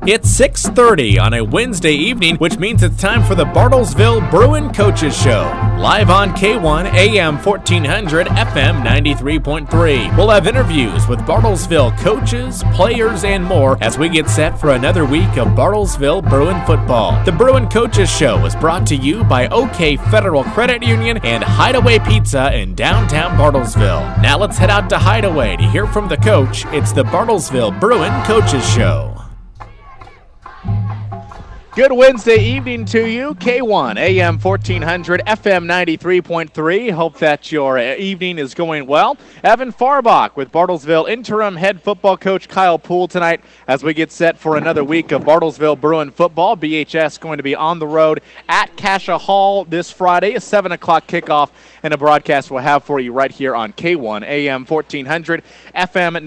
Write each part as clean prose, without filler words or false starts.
It's 6:30 on a Wednesday evening, which means it's time for the Bartlesville Bruin Coaches Show. Live on K1 AM 1400 FM 93.3. We'll have interviews with Bartlesville coaches, players, and more as we get set for another week of Bartlesville Bruin football. The Bruin Coaches Show is brought to you by OK Federal Credit Union and Hideaway Pizza in downtown Bartlesville. Now let's head out to Hideaway to hear from the coach. It's the Bartlesville Bruin Coaches Show. Good Wednesday evening to you, K1 AM 1400 FM 93.3. Hope that your evening is going well. Evan Farbach with Bartlesville interim head football coach Kyle Poole tonight as we get set for another week of Bartlesville Bruin football. BHS going to be on the road at Cascia Hall this Friday, a 7 o'clock kickoff, and a broadcast we'll have for you right here on K1 AM 1400 FM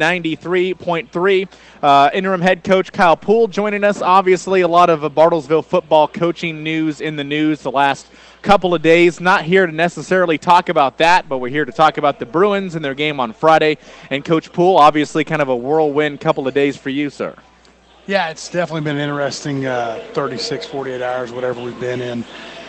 93.3. Interim head coach Kyle Poole joining us. Obviously, a lot of Bartlesville football coaching news in the news the last couple of days. Not here to necessarily talk about that, but we're here to talk about the Bruins and their game on Friday. And Coach Poole, obviously kind of a whirlwind couple of days for you, sir. Yeah, it's definitely been an interesting 36, 48 hours, whatever we've been in.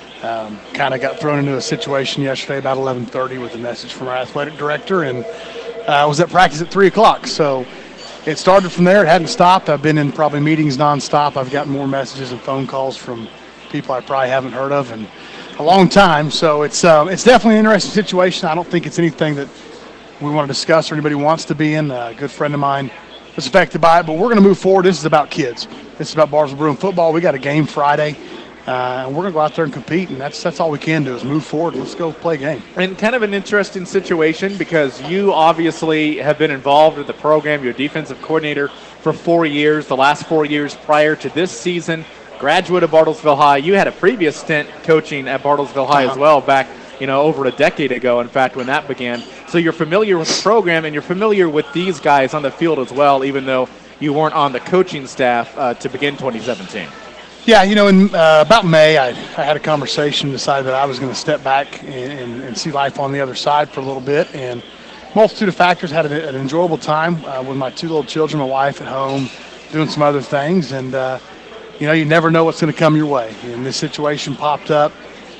Kind of got thrown into a situation yesterday about 11:30 with a message from our athletic director, and I was at practice at 3 o'clock. So it started from there. It hadn't stopped. I've been in probably meetings nonstop. I've gotten more messages and phone calls from people I probably haven't heard of in a long time. So it's definitely an interesting situation. I don't think it's anything that we want to discuss or anybody wants to be in. A good friend of mine was affected by it, but we're going to move forward. This is about kids. This is about Bartlesville Bruin football. We got a game Friday. And we're going to go out there and compete, and that's all we can do is move forward. Let's go play a game. And kind of an interesting situation because you obviously have been involved with the program. You're a defensive coordinator for 4 years, the last 4 years prior to this season. Graduate of Bartlesville High. You had a previous stint coaching at Bartlesville High as well back, over a decade ago, in fact, when that began. So you're familiar with the program, and you're familiar with these guys on the field as well, even though you weren't on the coaching staff to begin 2017. Yeah, in about May, I had a conversation, decided that I was going to step back and see life on the other side for a little bit, and multitude of factors, had an enjoyable time with my two little children, my wife at home, doing some other things, and, you never know what's going to come your way. And this situation popped up.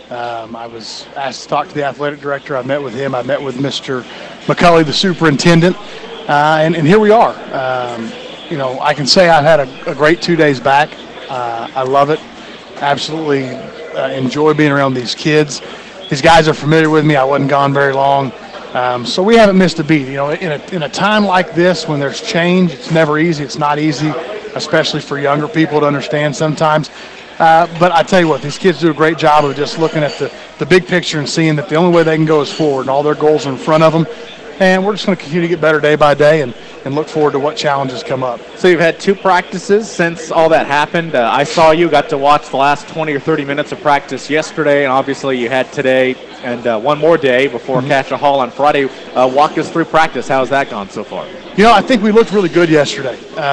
I was asked to talk to the athletic director. I met with him. I met with Mr. McCulley, the superintendent, and here we are. I can say I've had a great 2 days back. I love it. Absolutely enjoy being around these kids. These guys are familiar with me. I wasn't gone very long. So we haven't missed a beat. In a time like this when there's change, it's never easy. It's not easy, especially for younger people to understand sometimes. But I tell you what, these kids do a great job of just looking at the big picture and seeing that the only way they can go is forward, and all their goals are in front of them. And we're just going to continue to get better day by day and look forward to what challenges come up. So you've had 2 practices since all that happened. I saw you got to watch the last 20 or 30 minutes of practice yesterday, and obviously you had today and one more day before Cascia Hall on Friday. Walk us through practice. How's that gone so far? I think we looked really good yesterday.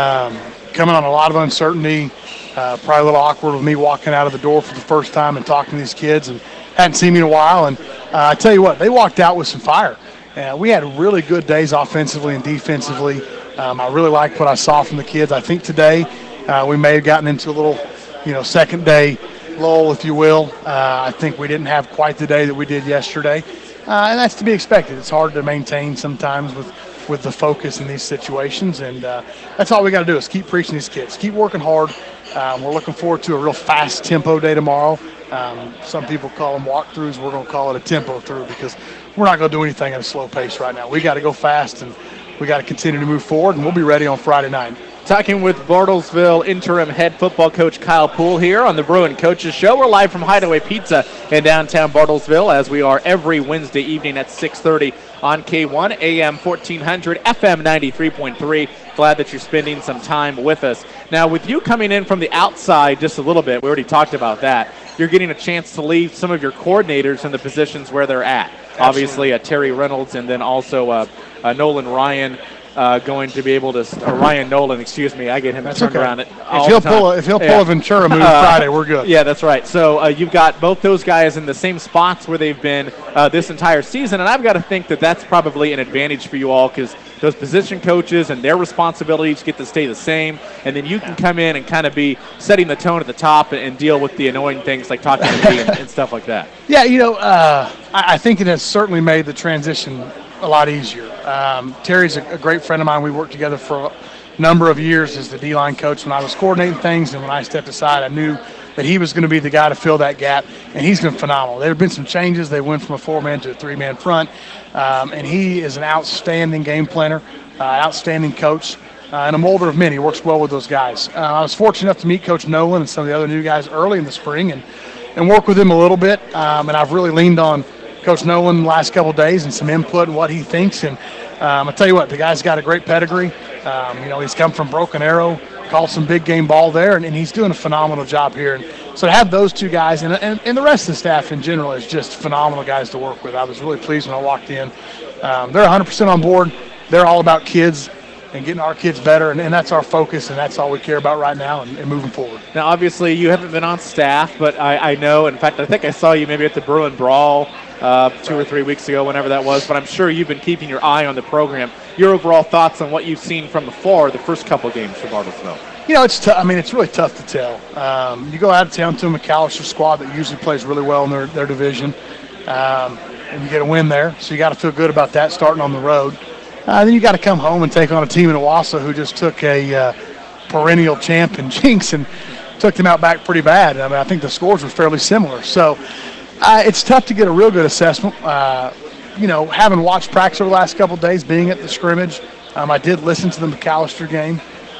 Coming on a lot of uncertainty, probably a little awkward with me walking out of the door for the first time and talking to these kids, and hadn't seen me in a while. And I tell you what, they walked out with some fire. We had really good days offensively and defensively. I really liked what I saw from the kids. I think today we may have gotten into a little, second day lull, if you will. I think we didn't have quite the day that we did yesterday. And that's to be expected. It's hard to maintain sometimes with the focus in these situations. And that's all we got to do is keep preaching these kids. Keep working hard. We're looking forward to a real fast tempo day tomorrow. Some people call them walkthroughs. We're going to call it a tempo through because we're not going to do anything at a slow pace right now. We got to go fast, and we got to continue to move forward, and we'll be ready on Friday night. Talking with Bartlesville interim head football coach Kyle Poole here on the Bruin Coaches Show. We're live from Hideaway Pizza in downtown Bartlesville, as we are every Wednesday evening at 6:30 on K1 AM 1400 FM 93.3. Glad that you're spending some time with us. Now, with you coming in from the outside just a little bit, we already talked about that, you're getting a chance to leave some of your coordinators in the positions where they're at. Absolutely. Obviously, Terry Reynolds, and then also Nolan Ryan going to be able to Ryan Nolan, excuse me, I get him turned around it. If he'll pull a Ventura move Friday, we're good. Yeah, that's right. So you've got both those guys in the same spots where they've been this entire season, and I've got to think that that's probably an advantage for you all because those position coaches and their responsibilities get to stay the same, and then you can come in and kind of be setting the tone at the top and deal with the annoying things like talking to me and stuff like that. Yeah, I think it has certainly made the transition a lot easier. Terry's a great friend of mine. We worked together for a number of years as the D-line coach when I was coordinating things, and when I stepped aside, I knew that he was going to be the guy to fill that gap, and he's been phenomenal. There have been some changes. They went from a 4-man to a 3-man front, and he is an outstanding game planner, outstanding coach, and a molder of men. He works well with those guys. I was fortunate enough to meet Coach Nolan and some of the other new guys early in the spring and work with him a little bit, and I've really leaned on Coach Nolan the last couple of days and some input and what he thinks, and I'll tell you what, the guy's got a great pedigree. He's come from Broken Arrow, called some big game ball there, and he's doing a phenomenal job here. And so to have those two guys and the rest of the staff in general is just phenomenal guys to work with. I was really pleased when I walked in. They're 100% on board. They're all about kids and getting our kids better, and that's our focus, and that's all we care about right now and moving forward. Now, obviously, you haven't been on staff, but I know, in fact, I think I saw you maybe at the Bruin Brawl 2 or 3 weeks ago, whenever that was, but I'm sure you've been keeping your eye on the program. Your overall thoughts on what you've seen from afar the first couple games for Bartlesville? It's really tough to tell. You go out of town to a McAllister squad that usually plays really well in their division, and you get a win there, so you got to feel good about that starting on the road. Then you got to come home and take on a team in Owasso who just took a perennial champ in Jinx and took them out back pretty bad. I think the scores were fairly similar. So it's tough to get a real good assessment. Having watched practice over the last couple of days, being at the scrimmage, I did listen to the McAllister game.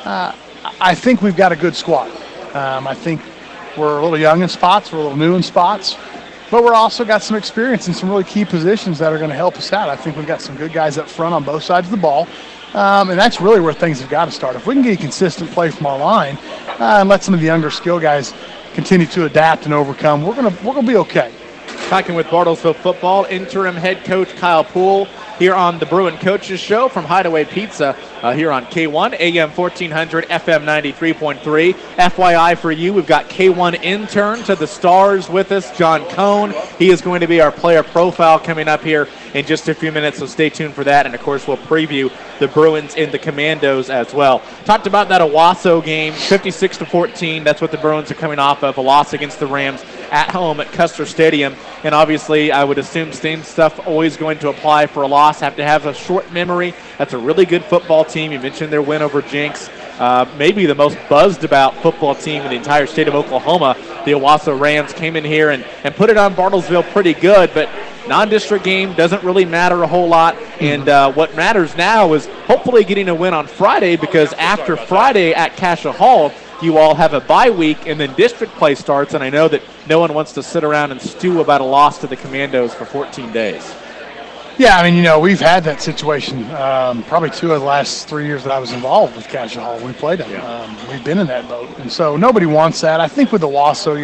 I think we've got a good squad. I think we're a little young in spots, we're a little new in spots, but we're also got some experience in some really key positions that are going to help us out. I think we've got some good guys up front on both sides of the ball, and that's really where things have got to start. If we can get consistent play from our line and let some of the younger skill guys continue to adapt and overcome, we're gonna be okay. Talking with Bartlesville football interim head coach Kyle Poole here on the Bruin Coaches Show from Hideaway Pizza here on K1, AM 1400, FM 93.3. FYI for you, we've got K1 intern to the Stars with us, John Cohn. He is going to be our player profile coming up here in just a few minutes, so stay tuned for that. And, of course, we'll preview the Bruins and the Commandos as well. Talked about that Owasso game, 56-14. That's what the Bruins are coming off of, a loss against the Rams at home at Custer Stadium. And obviously, I would assume same stuff always going to apply for a loss. Have to have a short memory. That's a really good football team. You mentioned their win over Jinx. Maybe the most buzzed about football team in the entire state of Oklahoma. The Owasso Rams came in here and put it on Bartlesville pretty good, but non-district game doesn't really matter a whole lot. And what matters now is hopefully getting a win on Friday, because after Friday at Cassia Hall, you all have a bye week, and then district play starts, and I know that no one wants to sit around and stew about a loss to the Commandos for 14 days. Yeah, we've had that situation probably 2 of the last 3 years that I was involved with Cassia Hall. We played them. Yeah. We've been in that boat, and so nobody wants that. I think with the Owasso,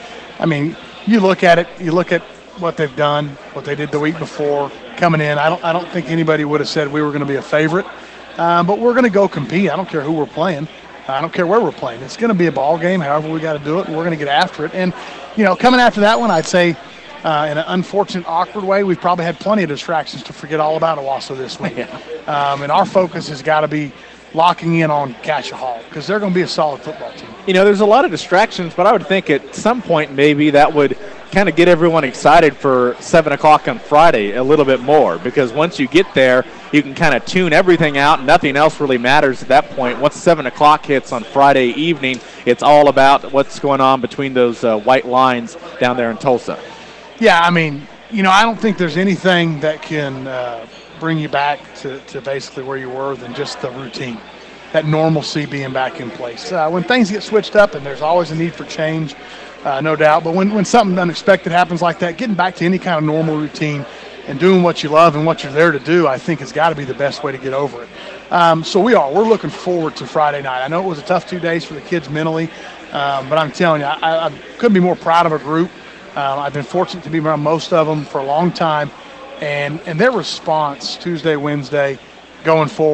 you look at it, you look at what they've done, what they did the week before coming in. I don't think anybody would have said we were going to be a favorite, but we're going to go compete. I don't care who we're playing. I don't care where we're playing. It's going to be a ball game, however we got to do it, and we're going to get after it. And, coming after that one, I'd say in an unfortunate, awkward way, we've probably had plenty of distractions to forget all about Owasso this week. And our focus has got to be locking in on Cassia Hall, because they're going to be a solid football team. There's a lot of distractions, but I would think at some point maybe that would kind of get everyone excited for 7 o'clock on Friday a little bit more, because once you get there, you can kind of tune everything out. Nothing else really matters at that point. Once 7 o'clock hits on Friday evening, it's all about what's going on between those white lines down there in Tulsa. Yeah, I don't think there's anything that can bring you back to basically where you were than just the routine, that normalcy being back in place. When things get switched up, and there's always a need for change, no doubt, but when something unexpected happens like that, getting back to any kind of normal routine and doing what you love and what you're there to do, I think has got to be the best way to get over it. So we're looking forward to Friday night. I know it was a tough 2 days for the kids mentally, but I'm telling you, I couldn't be more proud of a group. I've been fortunate to be around most of them for a long time, and their response Tuesday, Wednesday, going forward,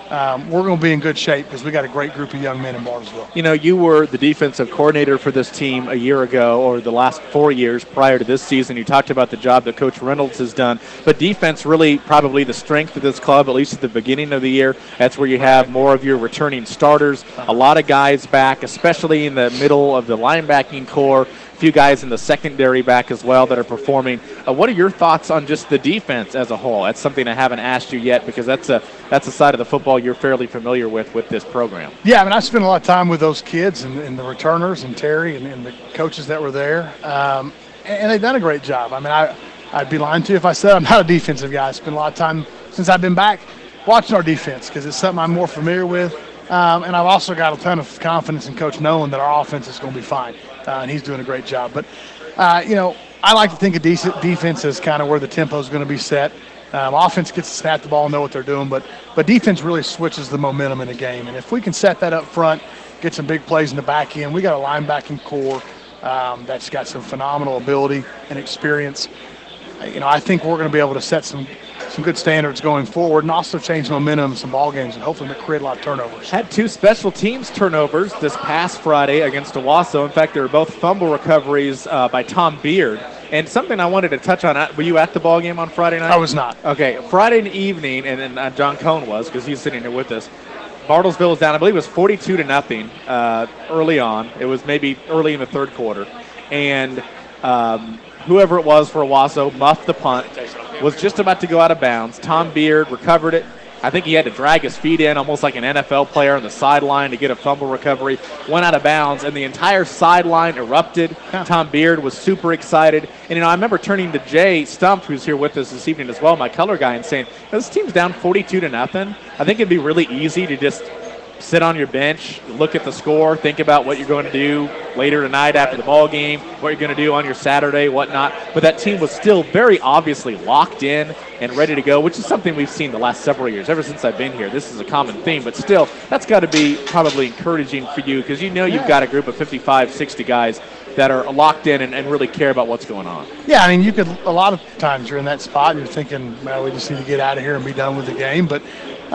we're going to be in good shape because we got a great group of young men in Bartlesville. You know, you were the defensive coordinator for this team a year ago, or the last 4 years prior to this season. You talked about the job that Coach Reynolds has done, but defense really probably the strength of this club, at least at the beginning of the year. That's where you have more of your returning starters, a lot of guys back, especially in the middle of the linebacking core. A few guys in the secondary back as well that are performing. What are your thoughts on just the defense as a whole? That's something I haven't asked you yet because that's a side of the football you're fairly familiar with this program. Yeah, I mean, I spent a lot of time with those kids and the returners and Terry and the coaches that were there, and they've done a great job. I mean, I'd be lying to you if I said I'm not a defensive guy. I spent a lot of time since I've been back watching our defense because it's something I'm more familiar with, and I've also got a ton of confidence in Coach Nolan that our offense is going to be fine. And he's doing a great job. But, I like to think a decent defense is kind of where the tempo is going to be set. Offense gets to snap the ball and know what they're doing, but defense really switches the momentum in the game. And if we can set that up front, get some big plays in the back end, we got a linebacking core that's got some phenomenal ability and experience. I think we're going to be able to set some good standards going forward and also change momentum in some ball games and hopefully create a lot of turnovers. Had 2 special teams turnovers this past Friday against Owasso. In fact, they were both fumble recoveries by Tom Beard. And something I wanted to touch on, were you at the ball game on Friday night? I was not. Okay, Friday evening, and then John Cohn was because he's sitting here with us. Bartlesville was down, I believe it was 42-0 early on. It was maybe early in the third quarter. And whoever it was for Owasso muffed the punt, was just about to go out of bounds. Tom Beard recovered it. I think he had to drag his feet in almost like an NFL player on the sideline to get a fumble recovery. Went out of bounds, and the entire sideline erupted. Tom Beard was super excited. And, I remember turning to Jay Stump, who's here with us this evening as well, my color guy, and saying, this team's down 42-0. I think it'd be really easy to just sit on your bench, look at the score, think about what you're going to do later tonight after the ball game, what you're going to do on your Saturday, whatnot. But that team was still very obviously locked in and ready to go, which is something we've seen the last several years. Ever since I've been here, this is a common theme. But still, that's got to be probably encouraging for you because you've got a group of 55, 60 guys that are locked in and really care about what's going on. Yeah, I mean, a lot of times you're in that spot and you're thinking, well, we just need to get out of here and be done with the game. But,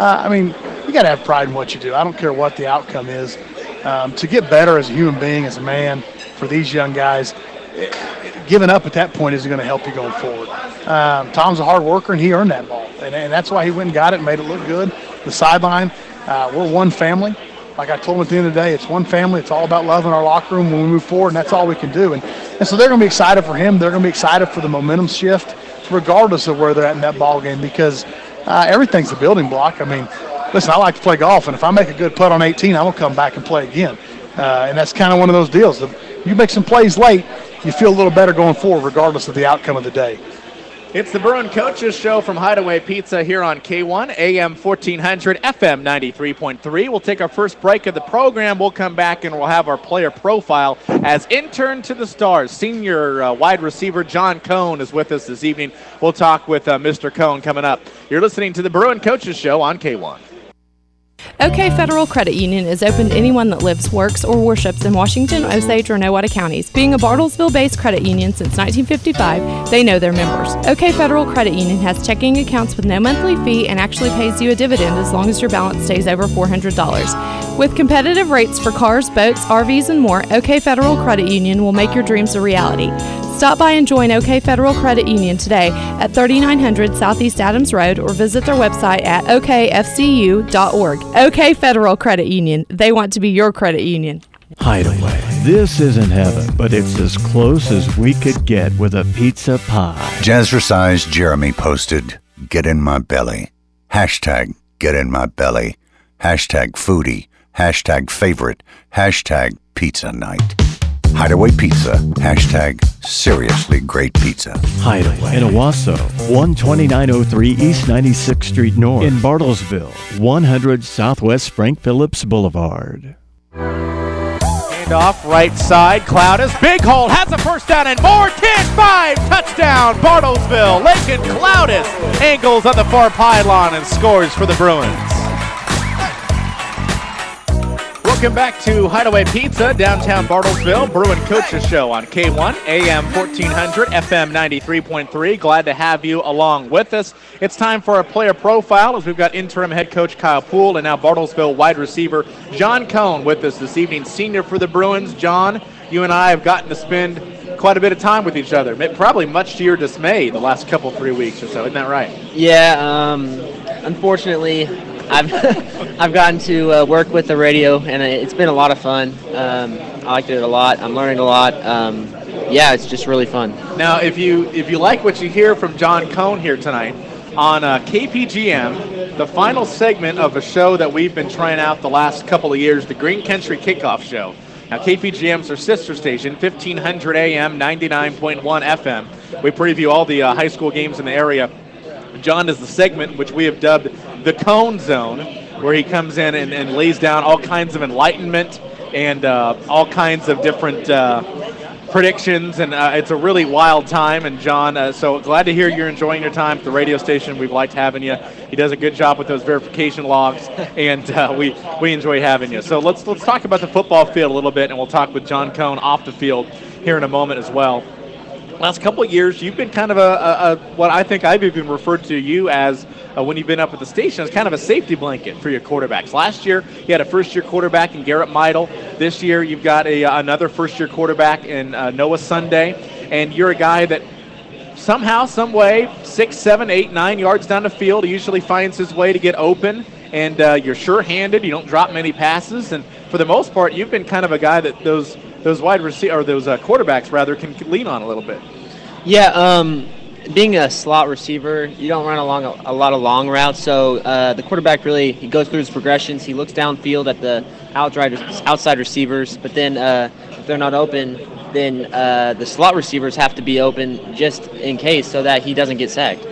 you got to have pride in what you do. I don't care what the outcome is. To get better as a human being, as a man, for these young guys, giving up at that point isn't going to help you going forward. Tom's a hard worker, and he earned that ball. And that's why he went and got it and made it look good. The sideline, we're one family. Like I told him at the end of the day, it's one family. It's all about love in our locker room when we move forward, and that's all we can do. And so they're going to be excited for him. They're going to be excited for the momentum shift, regardless of where they're at in that ball game, because everything's a building block. I mean, listen, I like to play golf, and if I make a good putt on 18, I'm going to come back and play again. And that's kind of one of those deals. If you make some plays late, you feel a little better going forward, regardless of the outcome of the day. It's the Bruin Coaches Show from Hideaway Pizza here on K1, AM 1400, FM 93.3. We'll take our first break of the program. We'll come back and we'll have our player profile as intern to the stars. Senior wide receiver John Cohn is with us this evening. We'll talk with Mr. Cohn coming up. You're listening to the Bruin Coaches Show on K1. OK Federal Credit Union is open to anyone that lives, works, or worships in Washington, Osage, or Nowata counties. Being a Bartlesville-based credit union since 1955, they know their members. OK Federal Credit Union has checking accounts with no monthly fee and actually pays you a dividend as long as your balance stays over $400. With competitive rates for cars, boats, RVs, and more, OK Federal Credit Union will make your dreams a reality. Stop by and join OK Federal Credit Union today at 3900 Southeast Adams Road or visit their website at okfcu.org. OK Federal Credit Union. They want to be your credit union. Hideaway. This isn't heaven, but it's as close as we could get with a pizza pie. Jazzercise Jeremy posted, "Get in my belly." Hashtag get in my belly. Hashtag foodie. Hashtag favorite. Hashtag pizza night. Hideaway Pizza. Hashtag seriously great pizza. Hideaway in Owasso, 12903 East 96th Street North. In Bartlesville, 100 Southwest Frank Phillips Boulevard. Hand off right side. Cloudis. Big hole. Has a first down and more. 10-5. Touchdown. Bartlesville. Lakin Cloudis angles on the far pylon and scores for the Bruins. Welcome back to Hideaway Pizza, downtown Bartlesville, Bruin Coaches Show on K1, AM 1400, FM 93.3. Glad to have you along with us. It's time for a player profile as we've got interim head coach Kyle Poole and now Bartlesville wide receiver John Cone with us this evening, senior for the Bruins. John, you and I have gotten to spend quite a bit of time with each other, probably much to your dismay the last 3 weeks or so. Isn't that right? Yeah, unfortunately, I've gotten to work with the radio, and it's been a lot of fun. I liked it a lot. I'm learning a lot. Yeah, it's just really fun. Now, if you like what you hear from John Cone here tonight on KPGM, the final segment of a show that we've been trying out the last couple of years, the Green Country Kickoff Show. Now, KPGM's our sister station, 1500 AM, 99.1 FM. We preview all the high school games in the area. John is the segment which we have dubbed the Cone Zone, where he comes in and lays down all kinds of enlightenment and all kinds of different predictions, and it's a really wild time. And John, so glad to hear you're enjoying your time at the radio station. We've liked having you. He does a good job with those verification logs, and we enjoy having you. So let's talk about the football field a little bit, and we'll talk with John Cone off the field here in a moment as well. Last couple of years, you've been kind of a what I think I've even referred to you as when you've been up at the station as kind of a safety blanket for your quarterbacks. Last year, you had a first-year quarterback in Garrett Meidel. This year, you've got another first-year quarterback in Noah Sunday, and you're a guy that somehow, some way, 6, 7, 8, 9 yards down the field, he usually finds his way to get open, and you're sure-handed. You don't drop many passes, and for the most part, you've been kind of a guy that those wide receiver or those quarterbacks rather can lean on a little bit. Yeah, being a slot receiver, you don't run along a lot of long routes, so the quarterback really, he goes through his progressions, he looks downfield at the outside receivers, but then if they're not open, then the slot receivers have to be open just in case so that he doesn't get sacked.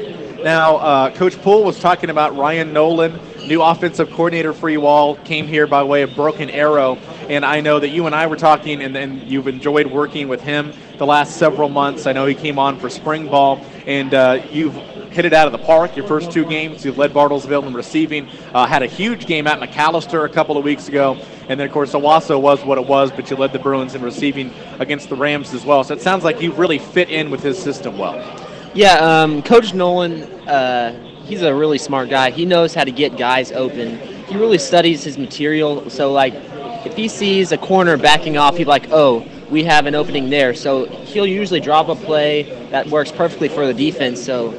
Now, Coach Poole was talking about Ryan Nolan, new offensive coordinator for you all, came here by way of Broken Arrow, and I know that you and I were talking, and you've enjoyed working with him the last several months. I know he came on for spring ball, and you've hit it out of the park your first 2 games. You've led Bartlesville in receiving, had a huge game at McAllister a couple of weeks ago, and then, of course, Owasso was what it was, but you led the Bruins in receiving against the Rams as well. So it sounds like you really fit in with his system well. Yeah, Coach Nolan, he's a really smart guy. He knows how to get guys open. He really studies his material. So, like, if he sees a corner backing off, he's like, oh, we have an opening there. So he'll usually drop a play that works perfectly for the defense. So,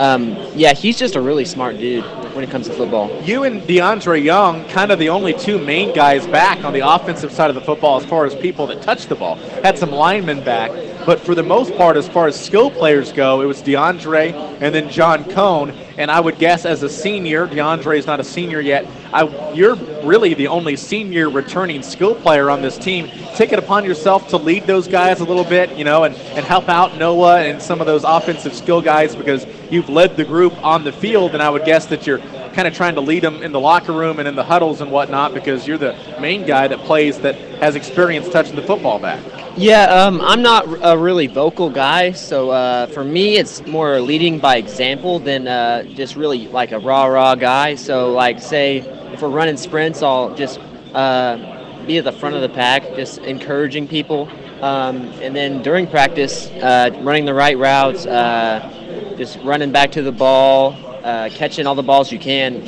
yeah, he's just a really smart dude when it comes to football. You and DeAndre Young, kind of the only 2 main guys back on the offensive side of the football as far as people that touch the ball. Had some linemen back, but for the most part, as far as skill players go, it was DeAndre and then John Cone. And I would guess as a senior, DeAndre is not a senior yet, you're really the only senior returning skill player on this team. Take it upon yourself to lead those guys a little bit, and help out Noah and some of those offensive skill guys, because you've led the group on the field, and I would guess that you're kind of trying to lead them in the locker room and in the huddles and whatnot, because you're the main guy that plays, that has experience touching the football back. Yeah, I'm not a really vocal guy, so for me it's more leading by example than just really like a rah-rah guy. So, like, say if we're running sprints, I'll just be at the front of the pack, just encouraging people. And then during practice, running the right routes, just running back to the ball, catching all the balls you can,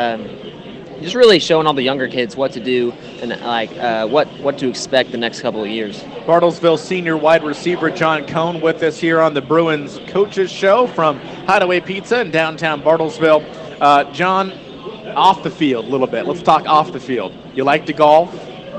just really showing all the younger kids what to do and what to expect the next couple of years. Bartlesville senior wide receiver John Cone with us here on the Bruins Coaches Show from Hideaway Pizza in downtown Bartlesville. John, off the field a little bit. Let's talk off the field. You like to golf?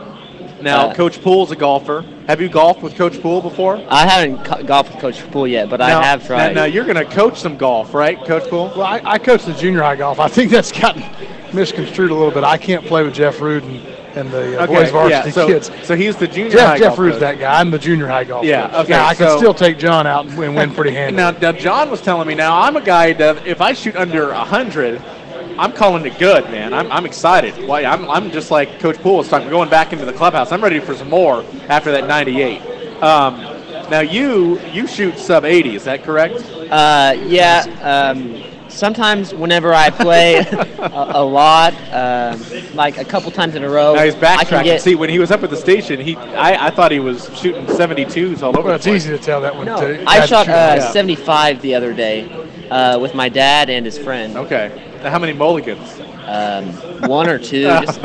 Now, Coach Poole's a golfer. Have you golfed with Coach Poole before? I haven't golfed with Coach Poole yet, but I have tried. Now you're going to coach some golf, right, Coach Poole? Well, I coach the junior high golf. I think that's gotten misconstrued a little bit. I can't play with Jeff Rude and the boys varsity kids. So he's the junior high golf Jeff Rude's that guy. I'm the junior high golf coach. Okay. Now, I can still take John out and win pretty handy. Now, John was telling me, now I'm a guy that if I shoot under 100, I'm calling it good, man. I'm excited. Why? I'm just like Coach Poole was talking, going back into the clubhouse. I'm ready for some more after that 98. Now you shoot sub 80, is that correct? Yeah. sometimes whenever I play a lot, like a couple times in a row, now he's I can backtracking. get. See, when he was up at the station, I thought he was shooting 72s all over Well, the it's place. easy to tell that one. No, too. I shot Yeah. 75 the other day with my dad and his friend. Okay. Now, how many mulligans? One or two. Just,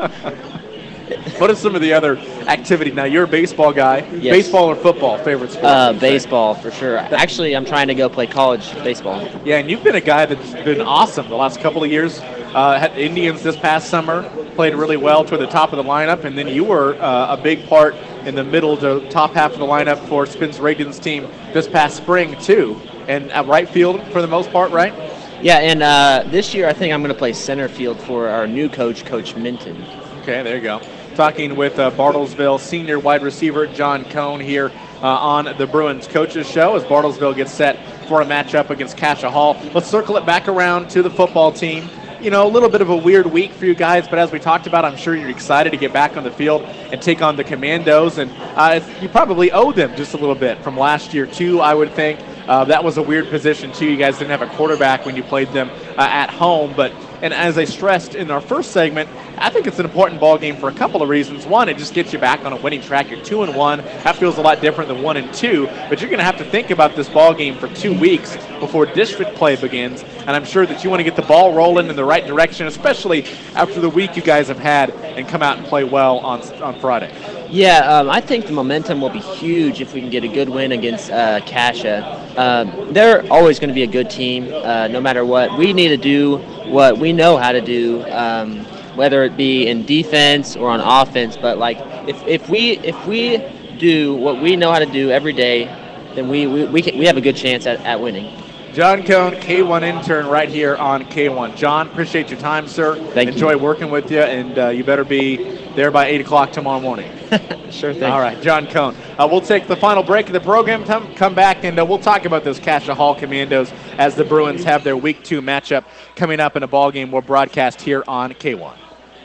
What are some of the other activities? Now, you're a baseball guy. Yes. Baseball or football, favorite sport? baseball for sure. Actually, I'm trying to go play college baseball. Yeah, and you've been a guy that's been awesome the last couple of years. Had Indians this past summer, played really well toward the top of the lineup, and then you were a big part in the middle to top half of the lineup for Spencer Reagan's team this past spring, too. And at right field for the most part, right? Yeah, and this year I think I'm going to play center field for our new coach, Coach Minton. Okay, there you go. Talking with Bartlesville senior wide receiver John Cohn here on the Bruins Coaches Show as Bartlesville gets set for a matchup against Cassia Hall. Let's circle it back around to the football team. You know, a little bit of a weird week for you guys, but as we talked about, I'm sure you're excited to get back on the field and take on the Commandos, and you probably owe them just a little bit from last year, too, I would think. That was a weird position, too. You guys didn't have a quarterback when you played them at home, and as I stressed in our first segment, I think it's an important ball game for a couple of reasons. One, it just gets you back on a winning track. You're 2-1. That feels a lot different than 1-2. But you're going to have to think about this ball game for 2 weeks before district play begins. And I'm sure that you want to get the ball rolling in the right direction, especially after the week you guys have had and come out and play well on Friday. Yeah, I think the momentum will be huge if we can get a good win against Cassia. They're always going to be a good team, no matter what. We need to do what we know how to do, whether it be in defense or on offense. But like, if we do what we know how to do every day, then we have a good chance at winning. John Cohn, K1 intern right here on K1. John, appreciate your time, sir. Enjoy working with you, and you better be there by 8 o'clock tomorrow morning. Sure thing. All right, John Cohn. We'll take the final break of the program, come back, and we'll talk about those Cassia Hall Commandos as the Bruins have their Week 2 matchup coming up in a ball game we'll broadcast here on K1.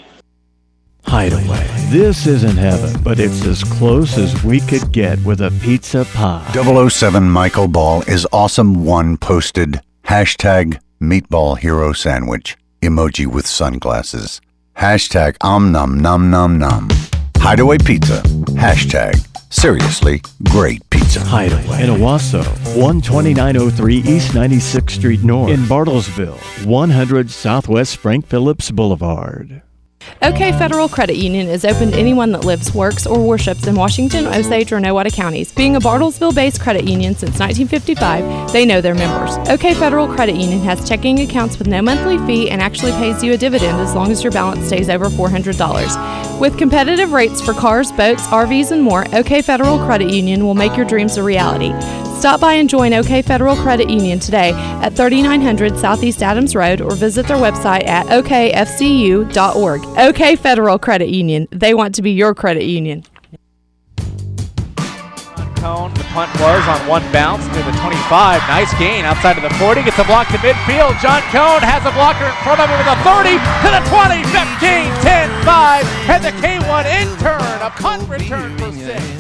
Hideaway. This isn't heaven, but it's as close as we could get with a pizza pie. 007 Michael Ball is awesome. One posted hashtag meatball hero sandwich emoji with sunglasses. Hashtag nom nom nom nom. Hideaway Pizza. Hashtag seriously great pizza. Hideaway. In Owasso, 12903 East 96th Street North. In Bartlesville, 100 Southwest Frank Phillips Boulevard. OK Federal Credit Union is open to anyone that lives, works, or worships in Washington, Osage, or Nowata counties. Being a Bartlesville-based credit union since 1955, they know their members. OK Federal Credit Union has checking accounts with no monthly fee and actually pays you a dividend as long as your balance stays over $400. With competitive rates for cars, boats, RVs, and more, OK Federal Credit Union will make your dreams a reality. Stop by and join OK Federal Credit Union today at 3900 Southeast Adams Road or visit their website at okfcu.org. OK Federal Credit Union. They want to be your credit union. Cohn, the punt was on one bounce to the 25. Nice gain outside of the 40. Gets a block to midfield. John Cohn has a blocker in front of him with a 30 to the 20, 15, 10, 5. And the K1 intern, a punt return for 6.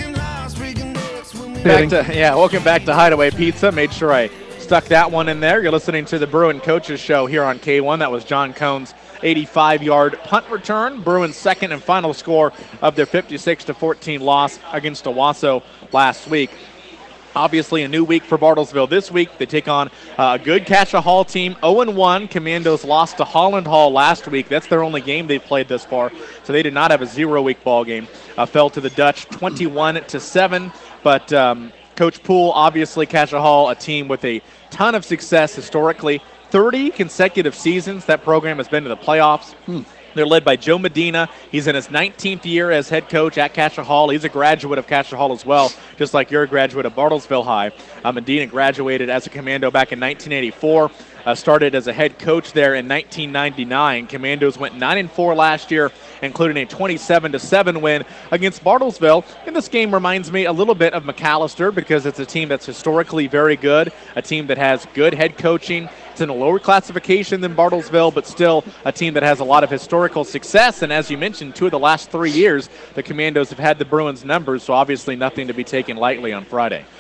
Welcome back to Hideaway Pizza. Made sure I stuck that one in there. You're listening to the Bruin Coaches Show here on K1. That was John Cohn's 85-yard punt return. Bruins' second and final score of their 56-14 loss against Owasso last week. Obviously, a new week for Bartlesville. This week, they take on a good Cassia Hall team. 0-1. Commandos lost to Holland Hall last week. That's their only game they've played thus far, so they did not have a 0-week ball game. Fell to the Dutch 21-7. But Coach Poole, obviously, Cassia Hall, a team with a ton of success historically. 30 consecutive seasons that program has been to the playoffs. They're led by Joe Medina. He's in his 19th year as head coach at Cassia Hall. He's a graduate of Cassia Hall as well, just like you're a graduate of Bartlesville High. Medina graduated as a commando back in 1984. Started as a head coach there in 1999. Commandos went 9-4 last year, including a 27-7 win against Bartlesville. And this game reminds me a little bit of McAllister because it's a team that's historically very good, a team that has good head coaching. It's in a lower classification than Bartlesville, but still a team that has a lot of historical success. And as you mentioned, 2 of the last 3 years, the Commandos have had the Bruins numbers, so obviously nothing to be taken lightly on Friday.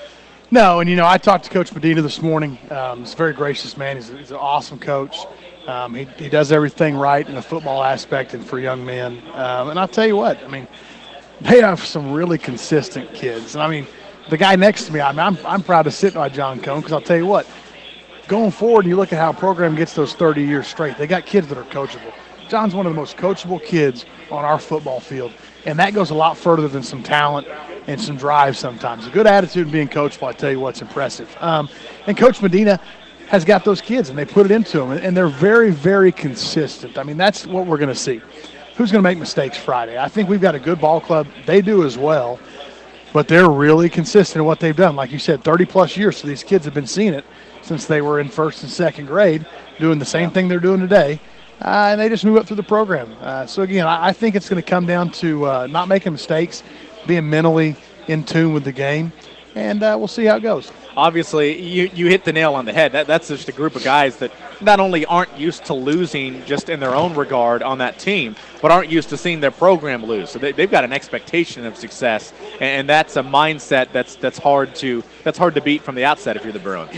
No, and, I talked to Coach Medina this morning. He's a very gracious man. He's an awesome coach. He does everything right in the football aspect and for young men. And I'll tell you what, they have some really consistent kids. And, the guy next to me, I'm proud to sit by John Cone because I'll tell you what, going forward and you look at how a program gets those 30 years straight, they got kids that are coachable. John's one of the most coachable kids on our football field, and that goes a lot further than some talent and some drive sometimes. A good attitude and being coachable, I tell you what's impressive. And Coach Medina has got those kids, and they put it into them, and they're very, very consistent. That's what we're going to see. Who's going to make mistakes Friday? I think we've got a good ball club. They do as well, but they're really consistent in what they've done. Like you said, 30-plus years, so these kids have been seeing it since they were in first and second grade, doing the same thing they're doing today. And they just move up through the program. So, again, I think it's going to come down to not making mistakes, being mentally in tune with the game, and we'll see how it goes. Obviously, you hit the nail on the head. That's just a group of guys that not only aren't used to losing just in their own regard on that team, but aren't used to seeing their program lose. So they've got an expectation of success, and that's a mindset that's hard to beat from the outset if you're the Bruins.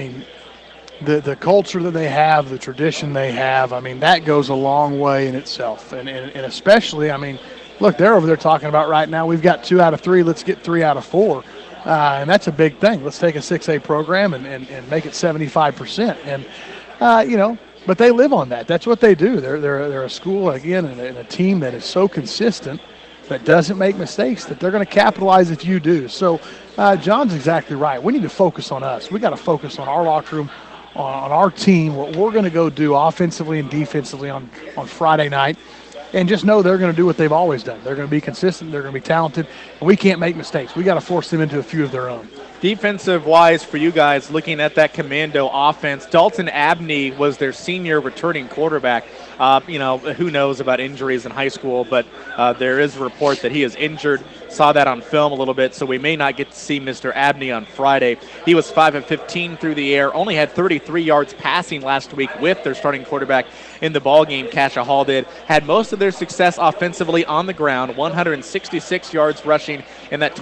The culture that they have, the tradition they have, that goes a long way in itself. And especially, look, they're over there talking about right now, we've got 2 out of 3, let's get 3 out of 4. And that's a big thing. Let's take a 6A program and make it 75%. And, but they live on that. That's what they do. They're a school, again, and a team that is so consistent that doesn't make mistakes, that they're going to capitalize if you do. So John's exactly right. We need to focus on us. We got to focus on our locker room, on our team, what we're going to go do offensively and defensively on Friday night, and just know they're going to do what they've always done. They're going to be consistent. They're going to be talented, and we can't make mistakes. We got to force them into a few of their own. Defensive-wise for you guys, looking at that commando offense, Dalton Abney was their senior returning quarterback. Who knows about injuries in high school, but there is a report that he is injured. Saw that on film a little bit, so we may not get to see Mr. Abney on Friday. He was 5 of 15 through the air, only had 33 yards passing last week with their starting quarterback in the ballgame. Cassia Hall did. Had most of their success offensively on the ground, 166 yards rushing in that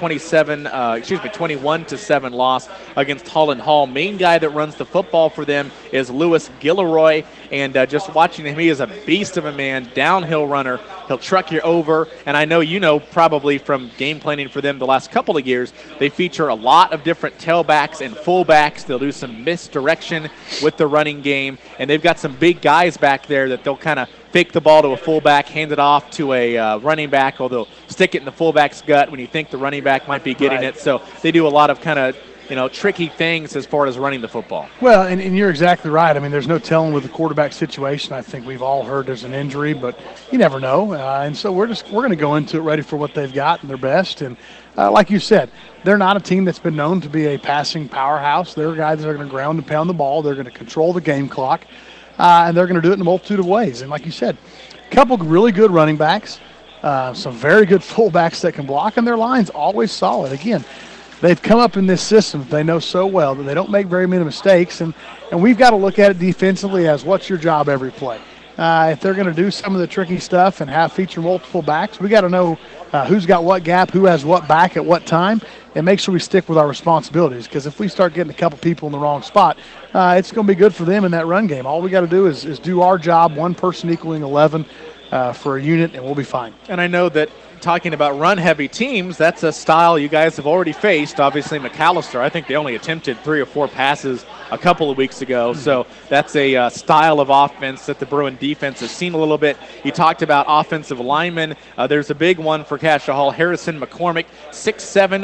21-7 loss against Holland Hall. Main guy that runs the football for them is Lewis Gilleroy, and just watching him, he is a beast of a man, downhill runner. He'll truck you over, and I know probably from game planning for them the last couple of years, they feature a lot of different tailbacks and fullbacks. They'll do some misdirection with the running game, and they've got some big guys back there that they'll kind of fake the ball to a fullback, hand it off to a running back, or they'll stick it in the fullback's gut when you think the running back might be getting it. So they do a lot of kind of tricky things as far as running the football. Well, and you're exactly right. There's no telling with the quarterback situation. I think we've all heard there's an injury, but you never know. And so we're going to go into it ready for what they've got and their best. And like you said, they're not a team that's been known to be a passing powerhouse. They're guys that are going to ground and pound the ball. They're going to control the game clock, and they're going to do it in a multitude of ways. And like you said, a couple really good running backs, some very good fullbacks that can block, and their line's always solid. Again, they've come up in this system that they know so well that they don't make very many mistakes, and we've got to look at it defensively as what's your job every play. If they're going to do some of the tricky stuff and have feature multiple backs, we got to know who's got what gap, who has what back at what time, and make sure we stick with our responsibilities, because if we start getting a couple people in the wrong spot, it's going to be good for them in that run game. All we got to do is do our job, one person equaling 11 for a unit, and we'll be fine. And I know that talking about run-heavy teams, that's a style you guys have already faced. Obviously, McAllister, I think they only attempted 3 or 4 passes a couple of weeks ago. So that's a style of offense that the Bruin defense has seen a little bit. You talked about offensive linemen. There's a big one for Cassia Hall, Harrison McCormick, 6'7",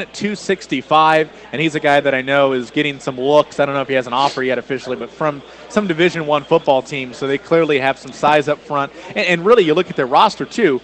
265, and he's a guy that I know is getting some looks. I don't know if he has an offer yet officially, but from some Division I football teams, so they clearly have some size up front. And really, you look at their roster, too.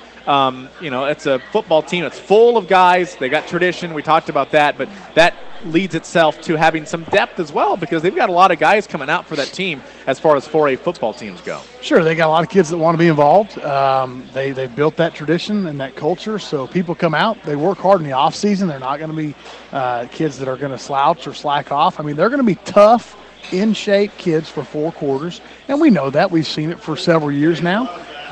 It's a football team that's full of guys. They got tradition. We talked about that, but that leads itself to having some depth as well, because they've got a lot of guys coming out for that team as far as 4A football teams go. Sure, they got a lot of kids that want to be involved. They've built that tradition and that culture, so people come out. They work hard in the off season. They're not going to be kids that are going to slouch or slack off. They're going to be tough, in-shape kids for 4 quarters, and we know that. We've seen it for several years now.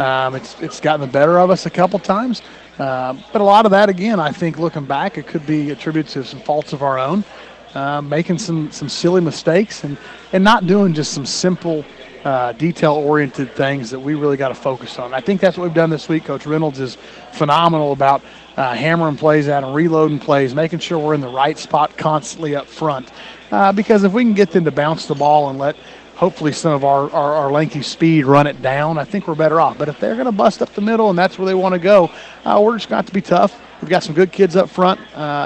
It's gotten the better of us a couple times. But a lot of that, again, I think looking back, it could be attributed to some faults of our own. making some silly mistakes and not doing just some simple detail-oriented things that we really got to focus on. I think that's what we've done this week. Coach Reynolds is phenomenal about hammering plays out and reloading plays, making sure we're in the right spot constantly up front. Because if we can get them to bounce the ball and let hopefully some of our lengthy speed run it down, I think we're better off. But if they're going to bust up the middle and that's where they want to go, we're just going to have to be tough. We've got some good kids up front,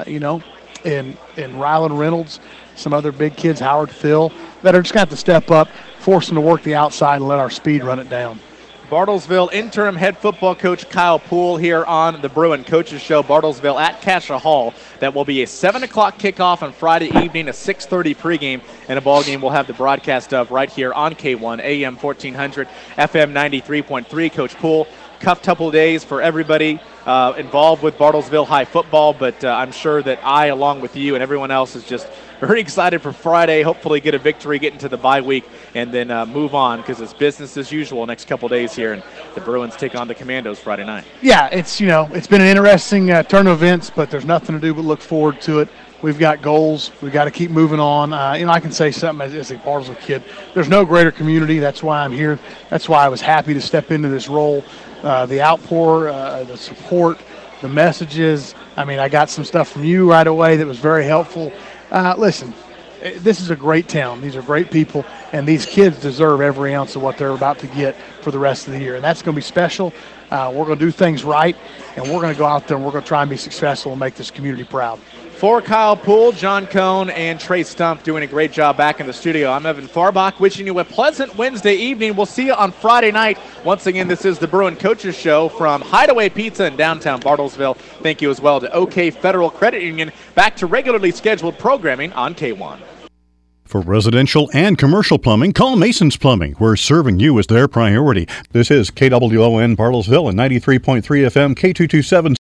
in Ryland Reynolds, some other big kids, Howard Phil, that are just going to have to step up, force them to work the outside and let our speed run it down. Bartlesville interim head football coach Kyle Poole here on the Bruin Coaches Show. Bartlesville at Cascia Hall. That will be a 7 o'clock kickoff on Friday evening, a 6:30 pregame, and a ball game we'll have the broadcast of right here on K1, AM 1400, FM 93.3. Coach Poole, couple of days for everybody involved with Bartlesville High football, but I'm sure that I, along with you and everyone else, is just very excited for Friday. Hopefully get a victory, get into the bye week, and then move on, because it's business as usual next couple of days here, and the Bruins take on the Commandos Friday night. Yeah, it's been an interesting turn of events, but there's nothing to do but look forward to it. We've got goals. We've got to keep moving on. I can say something as a Bartlesville kid. There's no greater community. That's why I'm here. That's why I was happy to step into this role. The outpour, the support, the messages. I got some stuff from you right away that was very helpful. Listen, this is a great town. These are great people, and these kids deserve every ounce of what they're about to get for the rest of the year. And that's going to be special. We're going to do things right, and we're going to go out there and we're going to try and be successful and make this community proud. For Kyle Poole, John Cohn, and Trey Stump doing a great job back in the studio. I'm Evan Farbach, wishing you a pleasant Wednesday evening. We'll see you on Friday night. Once again, this is the Bruin Coaches Show from Hideaway Pizza in downtown Bartlesville. Thank you as well to OK Federal Credit Union. Back to regularly scheduled programming on K1. For residential and commercial plumbing, call Mason's Plumbing, where serving you is their priority. This is KWON Bartlesville and 93.3 FM, K227.